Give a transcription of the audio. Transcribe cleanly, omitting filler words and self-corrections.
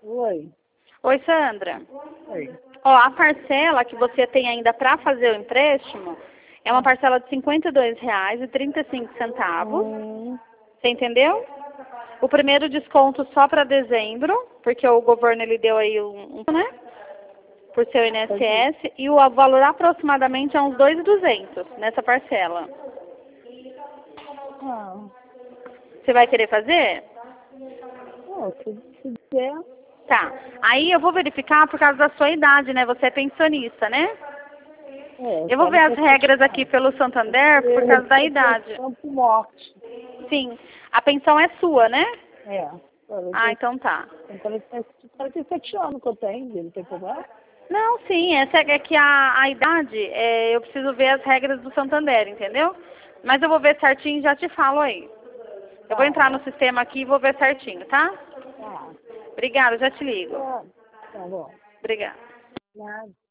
Oi. Oi, Sandra. Oi. Ó, a parcela que você tem ainda para fazer o empréstimo é uma parcela de R$ 52,35. Você entendeu? O primeiro desconto só para dezembro, porque o governo ele deu aí né? Por seu INSS, e o valor aproximadamente é uns 2.200 nessa parcela. Ah, Você vai querer fazer? se der. Tá. Aí eu vou verificar por causa da sua idade, né? Você é pensionista, né? Eu vou ver as regras aqui pelo Santander por causa da idade. Campo Morte. Sim. A pensão é sua, né? É. Ah, então tá. Tem 47 anos que eu tenho, não tem problema? Não, sim, essa é que a idade, eu preciso ver as regras do Santander, entendeu? Mas eu vou ver certinho e já te falo aí. Eu vou entrar no sistema aqui e vou ver certinho, tá? Tá. Obrigada, já te ligo. Tá bom. Obrigada. Nada.